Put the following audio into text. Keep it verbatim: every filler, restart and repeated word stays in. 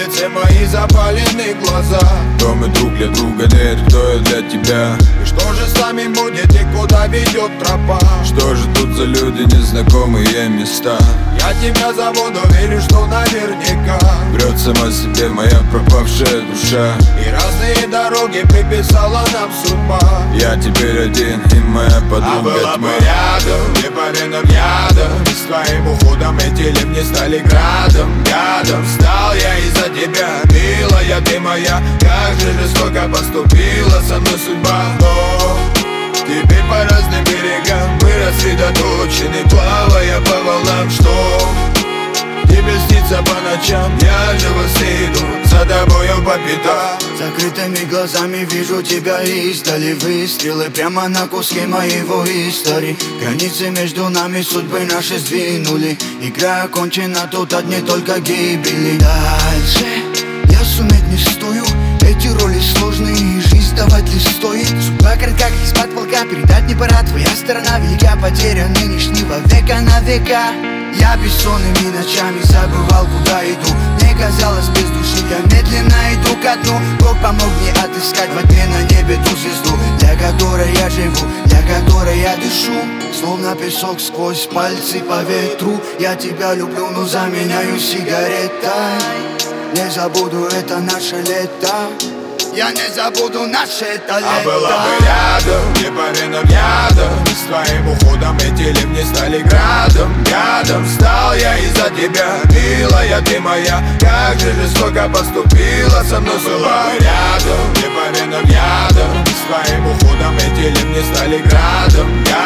лице мои запаленные глаза. Кто мы друг для друга, нет, кто я для тебя? И что же с нами будет и куда ведет тропа? Что же тут за люди, незнакомые места? Я тебя забуду, верю, что наверняка Врет сама себе моя пропавшая душа. И разные дороги приписала нам судьба. Я теперь один, и моя подруга А была тьма. бы рядом, не по венам ядом. И с твоим уходом эти ливни стали градом. Гадом стал я из-за тебя, милая ты моя. Как же жестоко поступила со мной судьба. О, теперь по разным берегам мы рассредоточены, плавая по волнам. Что тебе снится по ночам? Я же иду за тобою по пятам. Закрытыми глазами вижу тебя издали. Выстрелы прямо на куски моего истории. Границы между нами судьбы наши сдвинули. Игра окончена, тут одни только гибели. Дальше я суметь не стою. Эти роли сложные, жизнь давать ли стоит? Судьба коротка, как из-под полка. Передать не пора, твоя сторона велика. Потеря нынешнего века на века. Я бессонными ночами забывал, куда иду. Мне казалось, без души я медленно иду ко дну. Бог помог мне отыскать во тьме на небе ту звезду, для которой я живу, для которой я дышу. Словно песок сквозь пальцы по ветру. Я тебя люблю, но заменяю сигаретой. Не забуду это наше лето. Я не забуду наше это лето. А была бы рядом, не по венам ядом. И с твоим уходом эти ливни стали градом. Гадом стал я из-за тебя, милая ты моя. Как же жестоко поступила со мной судьба. Рядом, не по венам ядом. И с твоим уходом эти ливни стали градом.